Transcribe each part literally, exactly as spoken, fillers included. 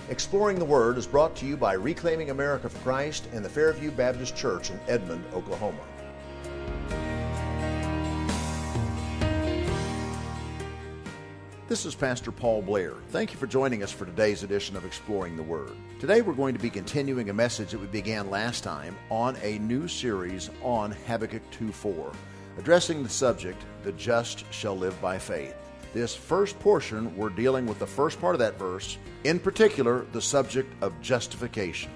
Exploring the Word is brought to you by Reclaiming America for Christ and the Fairview Baptist Church in Edmond, Oklahoma. This is Pastor Paul Blair. Thank you for joining us for today's edition of Exploring the Word. Today we're going to be continuing a message that we began last time on a new series on Habakkuk two four, addressing the subject, the just shall live by faith. This first portion, we're dealing with the first part of that verse, in particular, the subject of justification.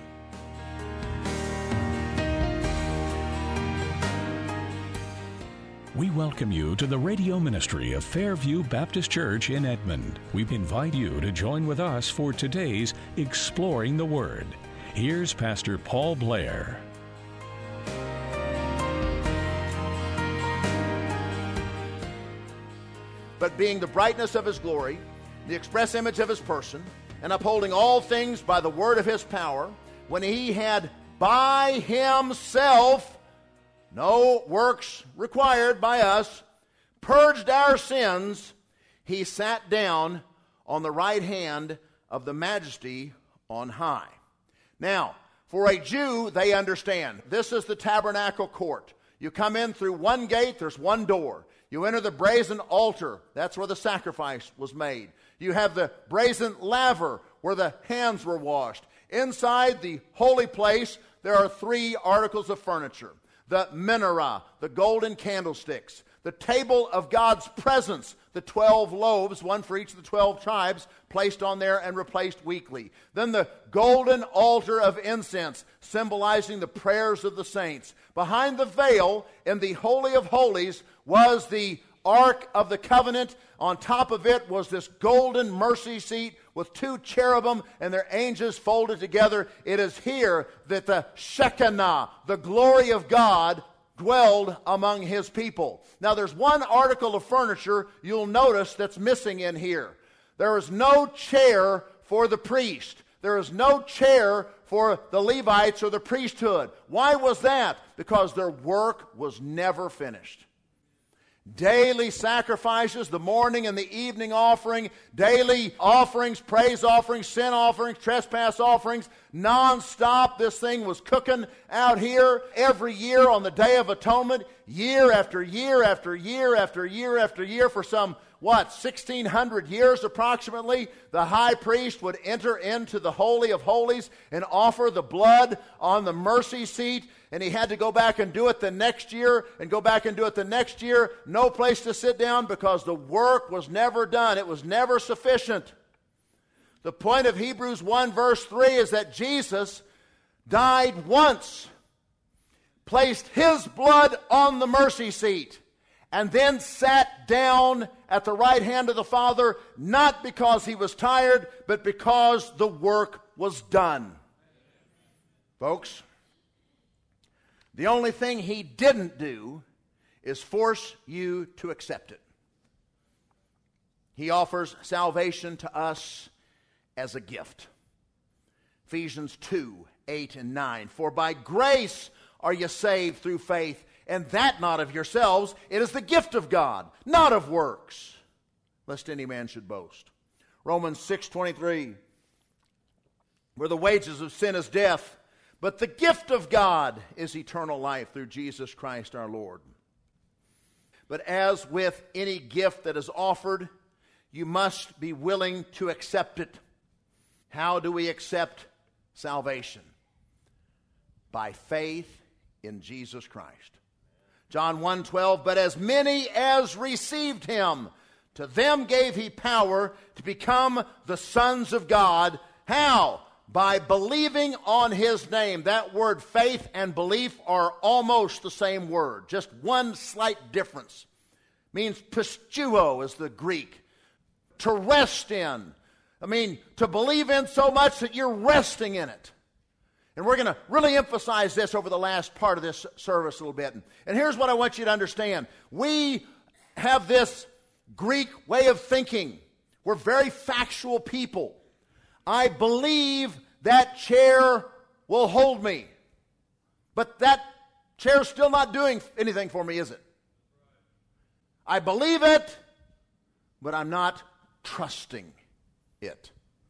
We welcome you to the radio ministry of Fairview Baptist Church in Edmond. We invite you to join with us for today's Exploring the Word. Here's Pastor Paul Blair. But being the brightness of his glory, the express image of his person, and upholding all things by the word of his power, when he had by himself, no works required by us, purged our sins, he sat down on the right hand of the majesty on high. Now, for a Jew, they understand. This is the tabernacle court. You come in through one gate, there's one door. You enter the brazen altar. That's where the sacrifice was made. You have the brazen laver where the hands were washed. Inside the holy place, there are three articles of furniture. The menorah, the golden candlesticks, the table of God's presence, the twelve loaves, one for each of the twelve tribes, placed on there and replaced weekly. Then the golden altar of incense, symbolizing the prayers of the saints. Behind the veil, in the Holy of Holies, was the Ark of the Covenant. On top of it was this golden mercy seat with two cherubim and their angels folded together. It is here that the Shekinah, the glory of God, dwelled among his people. Now there's one article of furniture you'll notice that's missing in here. There is no chair for the priest. There is no chair for the Levites or the priesthood. Why was that? Because their work was never finished. Daily sacrifices, the morning and the evening offering, daily offerings, praise offerings, sin offerings, trespass offerings, non-stop. This thing was cooking out here every year on the Day of Atonement, year after year after year after year after year for some, what, sixteen hundred years approximately. The high priest would enter into the Holy of Holies and offer the blood on the mercy seat, and he had to go back and do it the next year and go back and do it the next year. No place to sit down because the work was never done. It was never sufficient. The point of Hebrews one verse three is that Jesus died once, placed his blood on the mercy seat, and then sat down at the right hand of the Father, not because he was tired, but because the work was done. Folks, the only thing he didn't do is force you to accept it. He offers salvation to us as a gift. Ephesians two, eight and nine. For by grace are you saved through faith, and that not of yourselves. It is the gift of God, not of works, lest any man should boast. Romans six twenty-three. Where the wages of sin is death, but the gift of God is eternal life through Jesus Christ our Lord. But as with any gift that is offered, you must be willing to accept it. How do we accept salvation? By faith in Jesus Christ. John one twelve, but as many as received him, to them gave he power to become the sons of God. How? By believing on his name. That word faith and belief are almost the same word, just one slight difference. It means pistuo is the Greek. To rest in. I mean, to believe in so much that you're resting in it. And we're going to really emphasize this over the last part of this service a little bit. And here's what I want you to understand. We have this Greek way of thinking. We're very factual people. I believe that chair will hold me. But that chair's still not doing anything for me, is it? I believe it, but I'm not trusting it.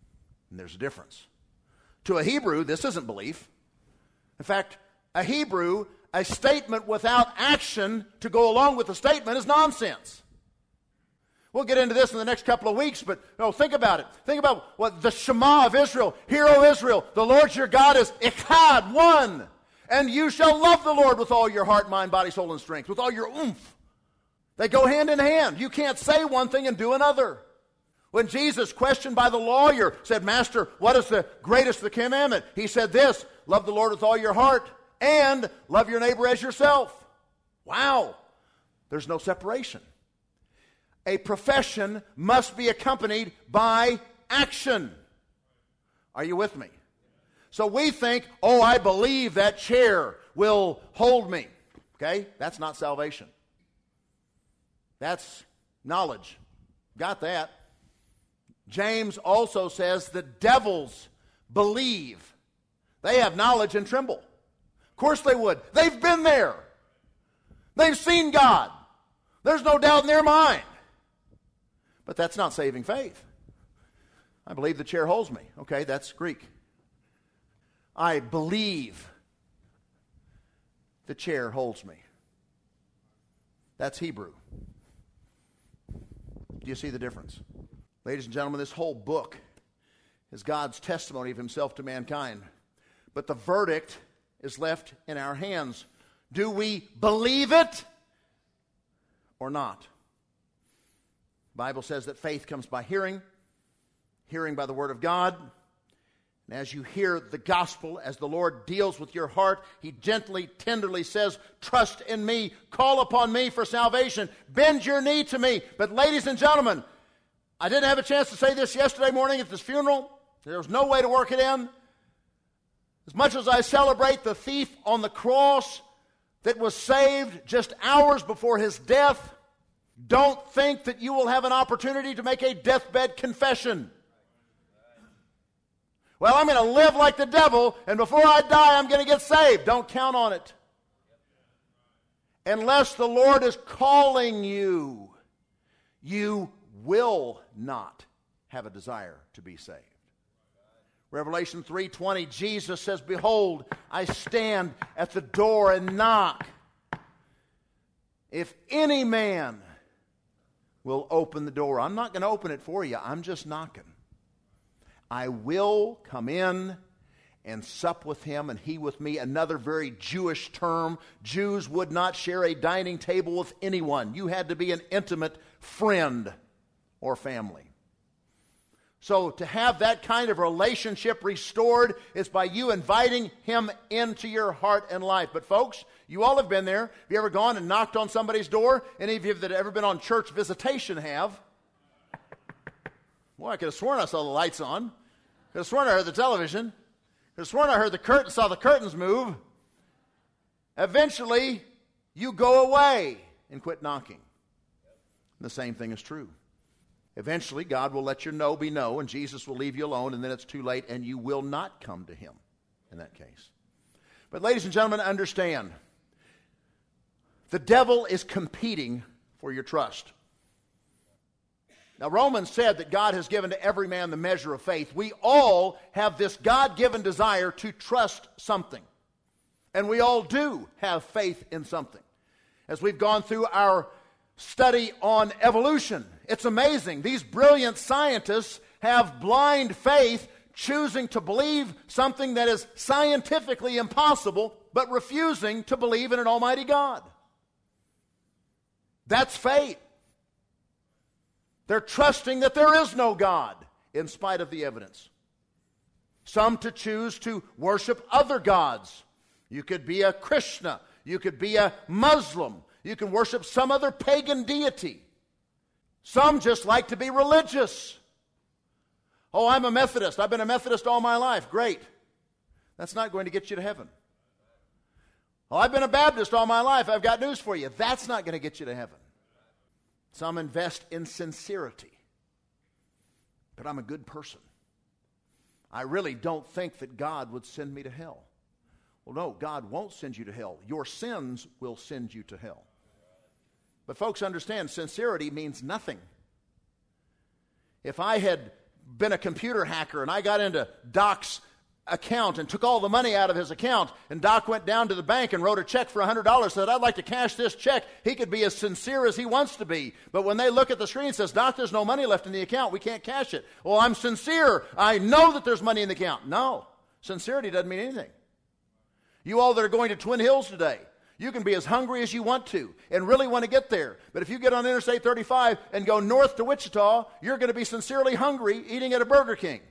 And there's a difference. To a Hebrew, this isn't belief. In fact, a Hebrew, a statement without action to go along with the statement is nonsense. We'll get into this in the next couple of weeks, but no, think about it. Think about what the Shema of Israel. Hear, O Israel, the Lord your God is Echad, one. And you shall love the Lord with all your heart, mind, body, soul, and strength, with all your oomph. They go hand in hand. You can't say one thing and do another. When Jesus, questioned by the lawyer, said, Master, what is the greatest of the commandment? He said this, love the Lord with all your heart and love your neighbor as yourself. Wow. There's no separation. A profession must be accompanied by action. Are you with me? So we think, oh, I believe that chair will hold me. Okay? That's not salvation. That's knowledge. Got that. James also says the devils believe. They have knowledge and tremble. Of course they would. They've been there. They've seen God. There's no doubt in their mind. But that's not saving faith. I believe the chair holds me. Okay, that's Greek. I believe the chair holds me. That's Hebrew. Do you see the difference? Ladies and gentlemen, this whole book is God's testimony of himself to mankind. But the verdict is left in our hands. Do we believe it or not? The Bible says that faith comes by hearing, hearing by the word of God. And as you hear the gospel, as the Lord deals with your heart, he gently, tenderly says, trust in me, call upon me for salvation, bend your knee to me. But ladies and gentlemen, I didn't have a chance to say this yesterday morning at this funeral. There was no way to work it in. As much as I celebrate the thief on the cross that was saved just hours before his death, don't think that you will have an opportunity to make a deathbed confession. Well, I'm going to live like the devil, and before I die, I'm going to get saved. Don't count on it. Unless the Lord is calling you, you will not have a desire to be saved. Revelation three twenty, Jesus says, behold, I stand at the door and knock. If any man will open the door, I'm not going to open it for you, I'm just knocking. I will come in and sup with him and he with me. Another very Jewish term. Jews would not share a dining table with anyone. You had to be an intimate friend or family. So to have that kind of relationship restored is by you inviting him into your heart and life. But folks, you all have been there. Have you ever gone and knocked on somebody's door? Any of you that have ever been on church visitation have. Well, I could have sworn I saw the lights on. I could have sworn I heard the television. I could have sworn I heard the curtain, saw the curtains move. Eventually, you go away and quit knocking. And the same thing is true. Eventually, God will let your no be no, and Jesus will leave you alone, and then it's too late, and you will not come to him in that case. But ladies and gentlemen, understand, the devil is competing for your trust. Now, Romans said that God has given to every man the measure of faith. We all have this God-given desire to trust something. And we all do have faith in something. As we've gone through our study on evolution, it's amazing. These brilliant scientists have blind faith, choosing to believe something that is scientifically impossible, but refusing to believe in an almighty God. That's faith. They're trusting that there is no God in spite of the evidence. Some to choose to worship other gods. You could be a Krishna. You could be a Muslim. You can worship some other pagan deity. Some just like to be religious. Oh, I'm a Methodist. I've been a Methodist all my life. Great. That's not going to get you to heaven. Oh, I've been a Baptist all my life. I've got news for you. That's not going to get you to heaven. Some invest in sincerity. But I'm a good person. I really don't think that God would send me to hell. Well, no, God won't send you to hell. Your sins will send you to hell. But folks, understand, sincerity means nothing. If I had been a computer hacker and I got into Doc's account and took all the money out of his account, and Doc went down to the bank and wrote a check for one hundred dollars, said, I'd like to cash this check. He could be as sincere as he wants to be. But when they look at the screen and says, Doc, there's no money left in the account. We can't cash it. Well, I'm sincere. I know that there's money in the account. No, sincerity doesn't mean anything. You all that are going to Twin Hills today, you can be as hungry as you want to and really want to get there. But if you get on Interstate thirty-five and go north to Wichita, you're going to be sincerely hungry eating at a Burger King.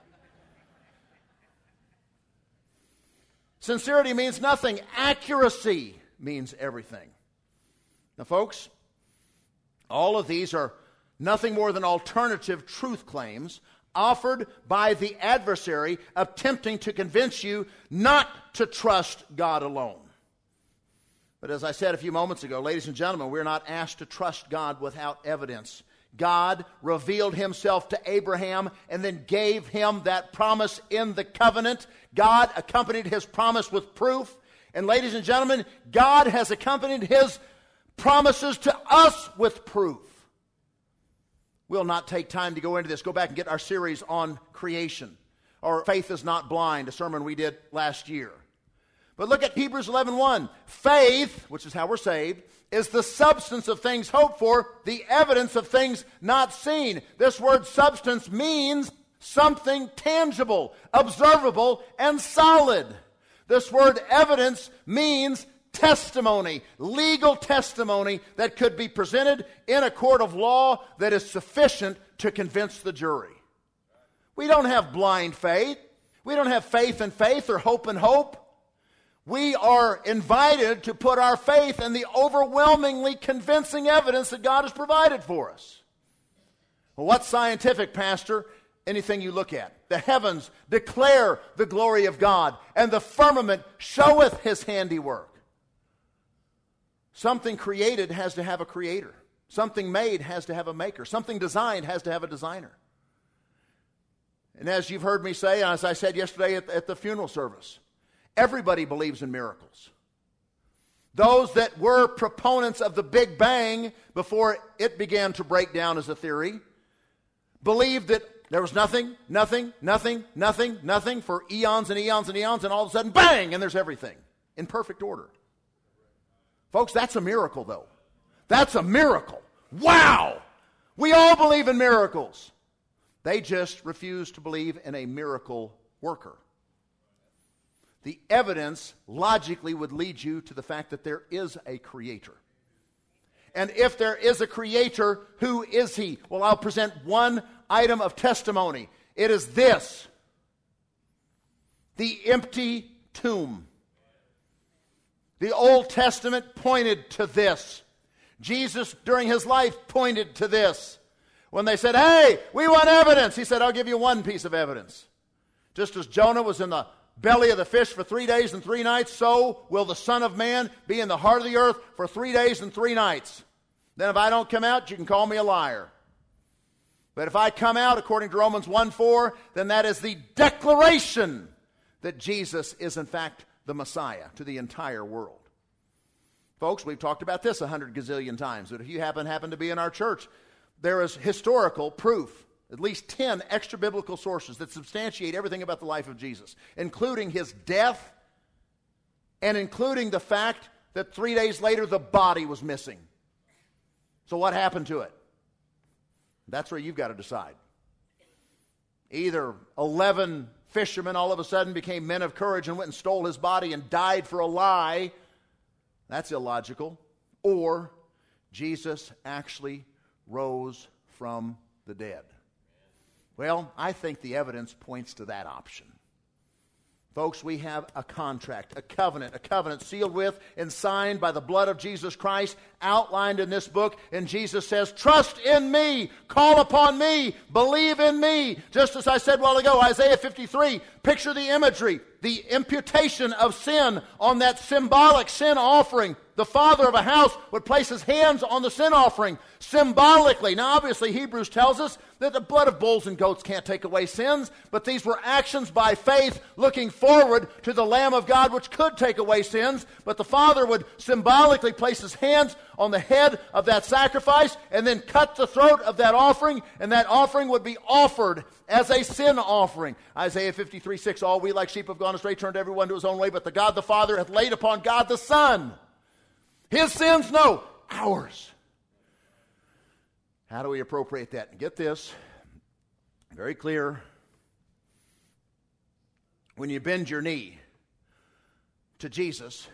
Sincerity means nothing. Accuracy means everything. Now, folks, all of these are nothing more than alternative truth claims offered by the adversary, attempting to convince you not to trust God alone. But as I said a few moments ago, ladies and gentlemen, we're not asked to trust God without evidence. God revealed himself to Abraham and then gave him that promise in the covenant. God accompanied his promise with proof. And ladies and gentlemen, God has accompanied his promises to us with proof. We'll not take time to go into this. Go back and get our series on creation, or Faith is Not Blind, a sermon we did last year. But look at Hebrews eleven one. Faith, which is how we're saved, is the substance of things hoped for, the evidence of things not seen. This word substance means something tangible, observable, and solid. This word evidence means testimony, legal testimony that could be presented in a court of law that is sufficient to convince the jury. We don't have blind faith. We don't have faith in faith or hope in hope. We are invited to put our faith in the overwhelmingly convincing evidence that God has provided for us. Well, what's scientific, Pastor? Anything you look at. The heavens declare the glory of God, and the firmament showeth his handiwork. Something created has to have a creator. Something made has to have a maker. Something designed has to have a designer. And as you've heard me say, and as I said yesterday at, at the funeral service, everybody believes in miracles. Those that were proponents of the Big Bang before it began to break down as a theory believed that there was nothing, nothing, nothing, nothing, nothing for eons and eons and eons, and all of a sudden, bang, and there's everything in perfect order. Folks, that's a miracle, though. That's a miracle. Wow! We all believe in miracles. They just refuse to believe in a miracle worker. The evidence logically would lead you to the fact that there is a creator. And if there is a creator, who is he? Well, I'll present one item of testimony. It is this: the empty tomb. The Old Testament pointed to this. Jesus, during his life, pointed to this. When they said, hey, we want evidence, he said, I'll give you one piece of evidence. Just as Jonah was in the belly of the fish for three days and three nights, so will the Son of Man be in the heart of the earth for three days and three nights. Then if I don't come out, you can call me a liar. But if I come out, according to Romans one four, then that is the declaration that Jesus is in fact the Messiah to the entire world. Folks, we've talked about this a hundred gazillion times, but if you happen, happen to be in our church, there is historical proof, at least ten extra biblical sources that substantiate everything about the life of Jesus, including his death and including the fact that three days later the body was missing. So what happened to it? That's where you've got to decide. Either eleven fishermen all of a sudden became men of courage and went and stole his body and died for a lie. That's illogical. Or Jesus actually rose from the dead. Well, I think the evidence points to that option. Folks, we have a contract, a covenant, a covenant sealed with and signed by the blood of Jesus Christ, outlined in this book. And Jesus says, trust in me, call upon me, believe in me. Just as I said a while ago, Isaiah fifty-three, picture the imagery, the imputation of sin on that symbolic sin offering the father of a house would place his hands on the sin offering symbolically. Now, obviously, Hebrews tells us that the blood of bulls and goats can't take away sins, but these were actions by faith looking forward to the Lamb of God, which could take away sins. But the father would symbolically place his hands on the head of that sacrifice and then cut the throat of that offering, and that offering would be offered as a sin offering. Isaiah fifty-three six, all we like sheep have gone astray, turned everyone to his own way, but the God the Father hath laid upon God the Son his sins, no, ours. How do we appropriate that? And get this, very clear. When you bend your knee to Jesus,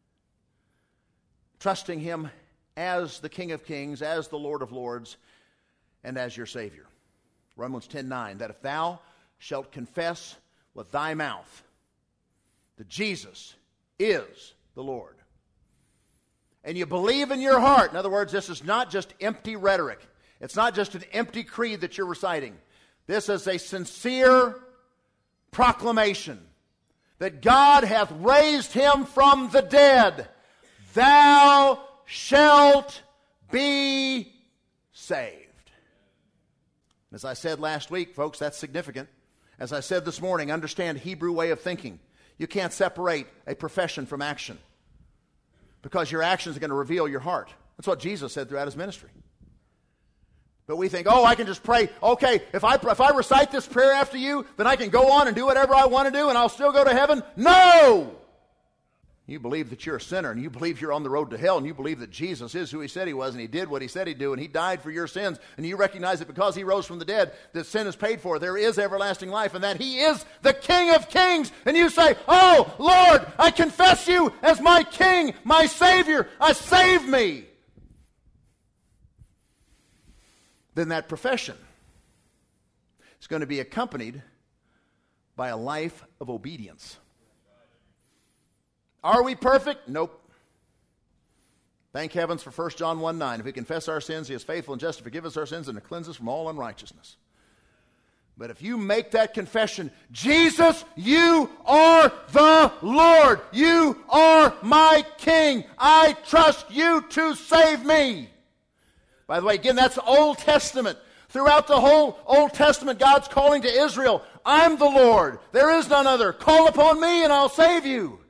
trusting him as the King of Kings, as the Lord of Lords, and as your Savior. Romans ten nine, that if thou shalt confess with thy mouth that Jesus is the Lord, and you believe in your heart, in other words, this is not just empty rhetoric. It's not just an empty creed that you're reciting. This is a sincere proclamation that God hath raised him from the dead. Thou shalt be saved. As I said last week, folks, that's significant. As I said this morning, understand Hebrew way of thinking. You can't separate a profession from action, because your actions are going to reveal your heart. That's what Jesus said throughout his ministry. But we think, oh, I can just pray. Okay, if I if I recite this prayer after you, then I can go on and do whatever I want to do and I'll still go to heaven. No! You believe that you're a sinner, and you believe you're on the road to hell, and you believe that Jesus is who he said he was, and he did what he said he'd do, and he died for your sins, and you recognize that because he rose from the dead, that sin is paid for, there is everlasting life, and that he is the King of Kings. And you say, oh, Lord, I confess you as my King, my Savior. I save me. Then that profession is going to be accompanied by a life of obedience. Are we perfect? Nope. Thank heavens for First John one nine. If we confess our sins, he is faithful and just to forgive us our sins and to cleanse us from all unrighteousness. But if you make that confession, Jesus, you are the Lord. You are my King. I trust you to save me. By the way, again, that's Old Testament. Throughout the whole Old Testament, God's calling to Israel, I'm the Lord. There is none other. Call upon me and I'll save you.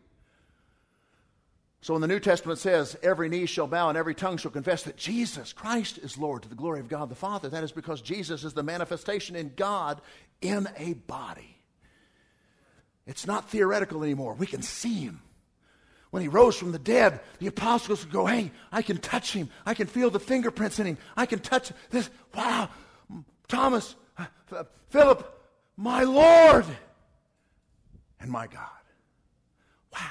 So when the New Testament says, every knee shall bow and every tongue shall confess that Jesus Christ is Lord to the glory of God the Father, that is because Jesus is the manifestation in God in a body. It's not theoretical anymore. We can see him. When he rose from the dead, the apostles would go, hey, I can touch him. I can feel the fingerprints in him. I can touch this. Wow, Thomas, uh, Philip, my Lord and my God. Wow.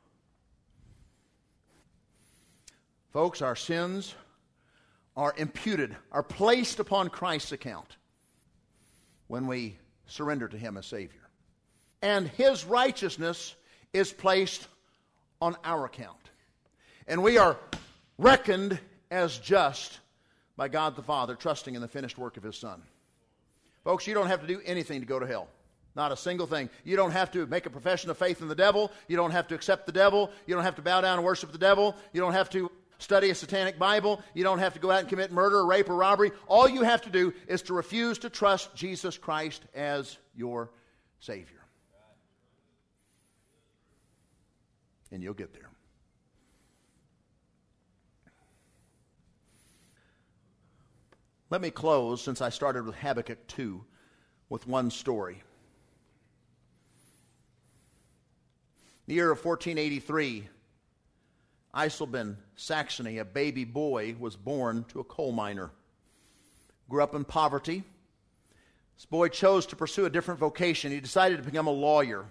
Folks, our sins are imputed, are placed upon Christ's account when we surrender to him as Savior. And his righteousness is placed on our account. And we are reckoned as just by God the Father, trusting in the finished work of his Son. Folks, you don't have to do anything to go to hell. Not a single thing. You don't have to make a profession of faith in the devil. You don't have to accept the devil. You don't have to bow down and worship the devil. You don't have to study a satanic Bible. You don't have to go out and commit murder or rape or robbery. All you have to do is to refuse to trust Jesus Christ as your Savior. And you'll get there. Let me close, since I started with Habakkuk two, with one story. The year of fourteen eighty-three, Eisleben, Saxony, a baby boy, was born to a coal miner. Grew up in poverty. This boy chose to pursue a different vocation. He decided to become a lawyer.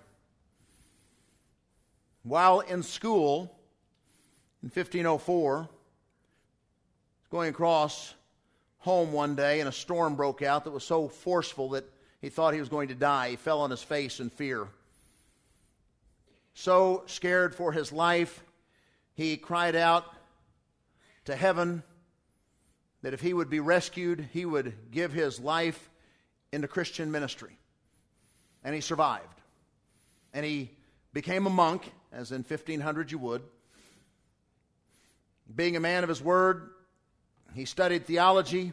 While in school, in fifteen oh four, going across home one day, and a storm broke out that was so forceful that he thought he was going to die. He fell on his face in fear. So scared for his life, he cried out to heaven that if he would be rescued, he would give his life into Christian ministry. And he survived. And he became a monk, as in fifteen hundred you would. Being a man of his word, he studied theology,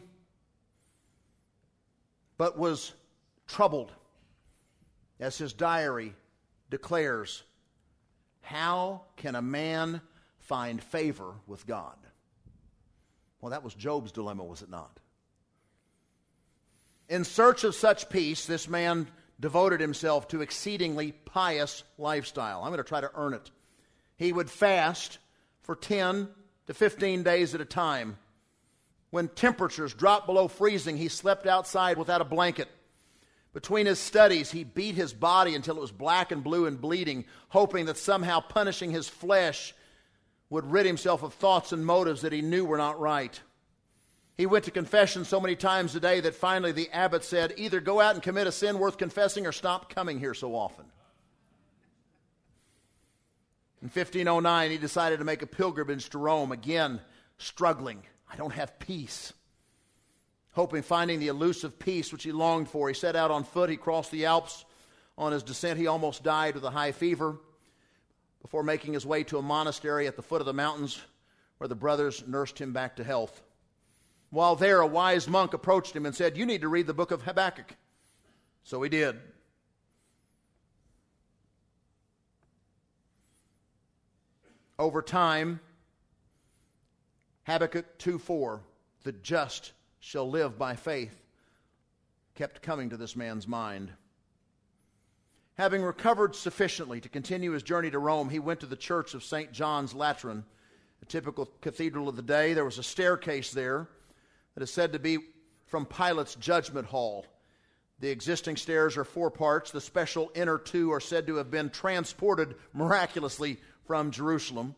but was troubled, as his diary declares. How can a man find favor with God? Well, that was Job's dilemma, was it not? In search of such peace, this man devoted himself to exceedingly pious lifestyle. I'm going to try to earn it. He would fast for ten to fifteen days at a time. When temperatures dropped below freezing, he slept outside without a blanket. Between his studies, he beat his body until it was black and blue and bleeding, hoping that somehow punishing his flesh would rid himself of thoughts and motives that he knew were not right. He went to confession so many times a day that finally the abbot said, either go out and commit a sin worth confessing or stop coming here so often. In fifteen oh nine, he decided to make a pilgrimage to Rome, again struggling. I don't have peace. Hoping, finding the elusive peace which he longed for, he set out on foot. He crossed the Alps. On his descent, he almost died with a high fever before making his way to a monastery at the foot of the mountains where the brothers nursed him back to health. While there, a wise monk approached him and said, you need to read the book of Habakkuk. So he did. Over time, Habakkuk two four, the just shall live by faith, kept coming to this man's mind. Having recovered sufficiently to continue his journey to Rome, he went to the church of Saint John's Lateran, a typical cathedral of the day. There was a staircase there that is said to be from Pilate's judgment hall. The existing stairs are four parts. The special inner two are said to have been transported miraculously from Jerusalem.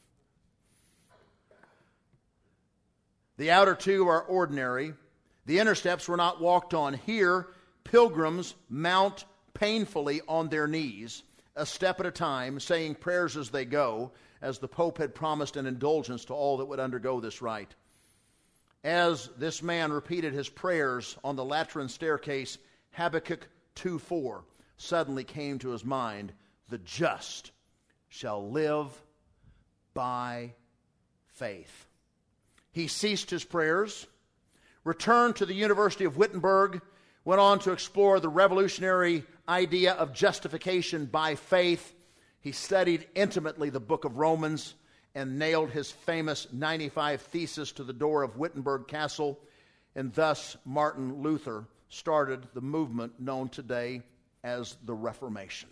The outer two are ordinary. The inner steps were not walked on. Here, pilgrims mount painfully on their knees, a step at a time, saying prayers as they go, as the Pope had promised an indulgence to all that would undergo this rite. As this man repeated his prayers on the Lateran staircase, Habakkuk two four suddenly came to his mind, the just shall live by faith. He ceased his prayers, returned to the University of Wittenberg, went on to explore the revolutionary idea of justification by faith. He studied intimately the book of Romans and nailed his famous ninety-five Thesis to the door of Wittenberg Castle, and thus Martin Luther started the movement known today as the Reformation.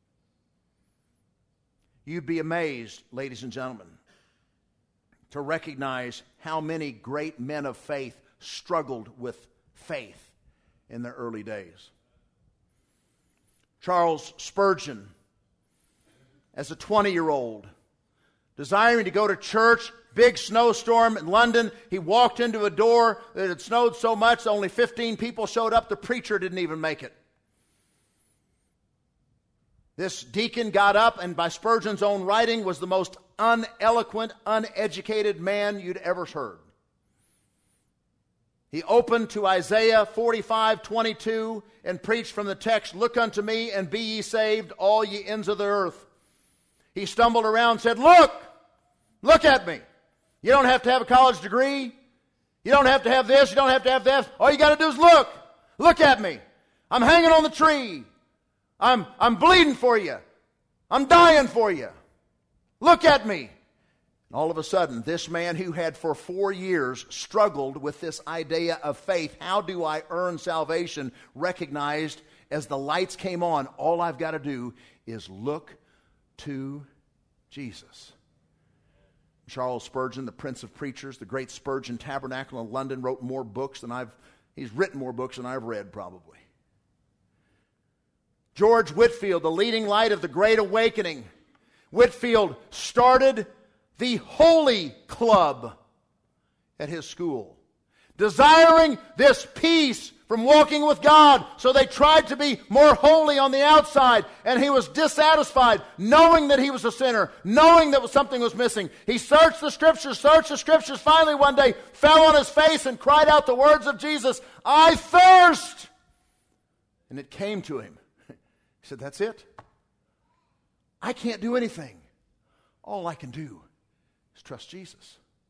You'd be amazed, ladies and gentlemen, to recognize how many great men of faith struggled with faith in their early days. Charles Spurgeon, as a twenty-year-old, desiring to go to church, big snowstorm in London, he walked into a door that had snowed so much only fifteen people showed up. The preacher didn't even make it. This deacon got up and, by Spurgeon's own writing, was the most uneloquent, uneducated man you'd ever heard. He opened to Isaiah forty-five twenty-two and preached from the text, look unto me and be ye saved, all ye ends of the earth. He stumbled around and said, look, look at me. You don't have to have a college degree. You don't have to have this. You don't have to have that. All you got to do is look. Look at me. I'm hanging on the tree. I'm, I'm bleeding for you. I'm dying for you. Look at me. And all of a sudden, this man who had for four years struggled with this idea of faith, how do I earn salvation, recognized as the lights came on, all I've got to do is look to Jesus. Charles Spurgeon, the Prince of Preachers, the great Spurgeon Tabernacle in London, wrote more books than I've, he's written more books than I've read probably. George Whitefield, the leading light of the Great Awakening. Whitefield started the Holy Club at his school, desiring this peace from walking with God. So they tried to be more holy on the outside, and he was dissatisfied, knowing that he was a sinner, knowing that something was missing. He searched the Scriptures, searched the Scriptures, finally one day fell on his face and cried out the words of Jesus, I thirst! And it came to him. He said, that's it. I can't do anything. All I can do is trust Jesus.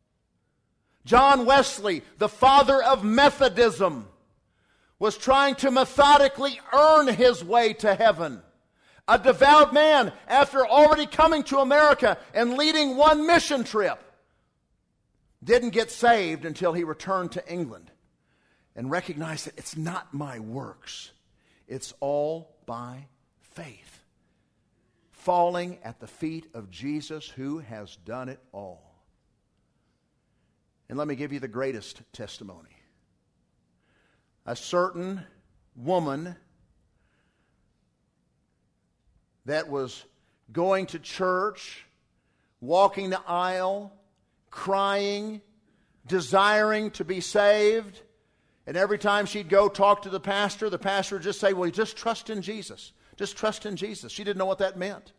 John Wesley, the father of Methodism, was trying to methodically earn his way to heaven. A devout man, after already coming to America and leading one mission trip, didn't get saved until he returned to England and recognized that it's not my works. It's all by faith. Falling at the feet of Jesus, who has done it all. And let me give you the greatest testimony. A certain woman that was going to church, walking the aisle, crying, desiring to be saved. And every time she'd go talk to the pastor, the pastor would just say, well, you just trust in Jesus. Just trust in Jesus. She didn't know what that meant.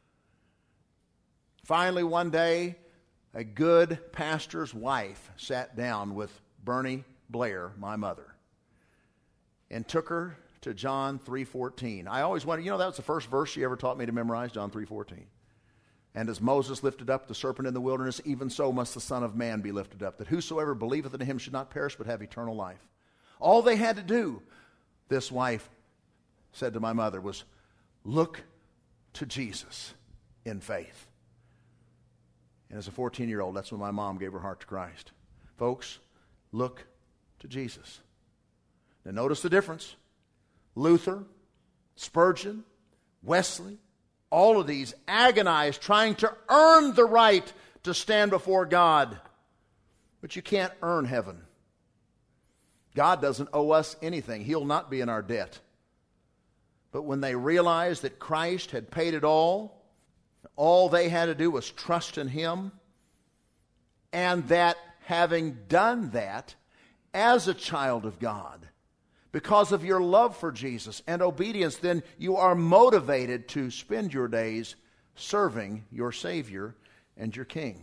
Finally, one day, a good pastor's wife sat down with Bernie Blair, my mother, and took her to John three fourteen. I always wondered, you know, that was the first verse she ever taught me to memorize, John three fourteen. And as Moses lifted up the serpent in the wilderness, even so must the Son of Man be lifted up, that whosoever believeth in him should not perish but have eternal life. All they had to do, this wife said to my mother, was look to Jesus in faith. And as a fourteen-year-old, that's when my mom gave her heart to Christ. Folks, look to Jesus. Now notice the difference. Luther, Spurgeon, Wesley, all of these agonized trying to earn the right to stand before God. But you can't earn heaven. God doesn't owe us anything. He'll not be in our debt. But when they realized that Christ had paid it all, all they had to do was trust in Him, and that having done that as a child of God, because of your love for Jesus and obedience, then you are motivated to spend your days serving your Savior and your King.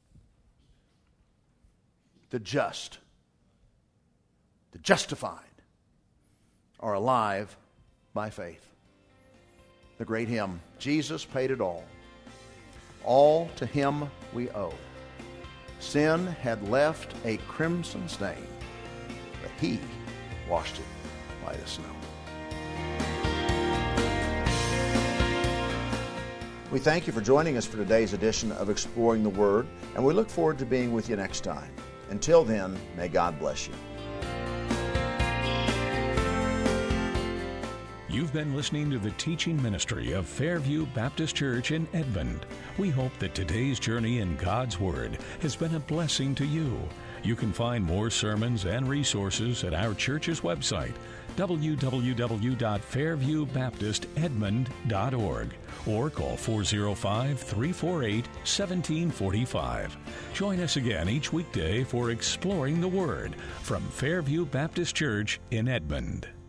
The just, the justified, are alive by faith. The great hymn, Jesus paid it all. All to Him we owe. Sin had left a crimson stain, but He washed it white as snow. We thank you for joining us for today's edition of Exploring the Word, and we look forward to being with you next time. Until then, may God bless you. You've been listening to the teaching ministry of Fairview Baptist Church in Edmond. We hope that today's journey in God's Word has been a blessing to you. You can find more sermons and resources at our church's website, w w w dot fairview baptist edmond dot org, or call four oh five, three four eight, one seven four five. Join us again each weekday for Exploring the Word from Fairview Baptist Church in Edmond.